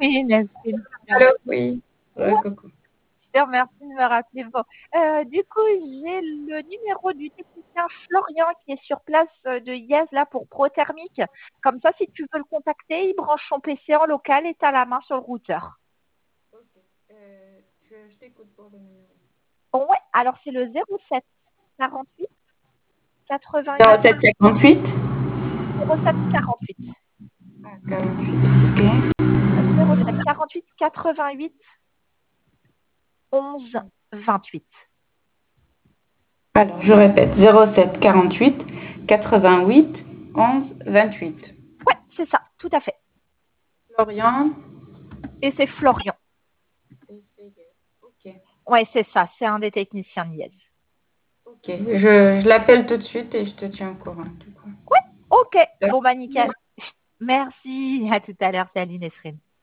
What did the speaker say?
Oui, Nesrine. Allô? Oui. Ouais, Coucou. je te remercie de me rappeler. Bon, du coup, j'ai le numéro du technicien Florian qui est sur place de Yes là pour ProThermique. Comme ça, si tu veux le contacter, il branche son PC en local et t'as la main sur le routeur. Ok. Je t'écoute pour le numéro. Ouais, alors c'est le 07 48 88 07 58. 07 48. Ah, 48. Ok. 07 48 88 11 28. Alors, je répète, 07 48 88 11 28. Ouais, c'est ça, tout à fait. Florian. Et c'est Florian. Ok. Ouais, c'est ça, c'est un des techniciens de Yes. Ok. Je l'appelle tout de suite et je te tiens au courant. Du coup. Ouais, ok. Bon, bah D'accord. nickel. Merci. À tout à l'heure. Salut Nesrine.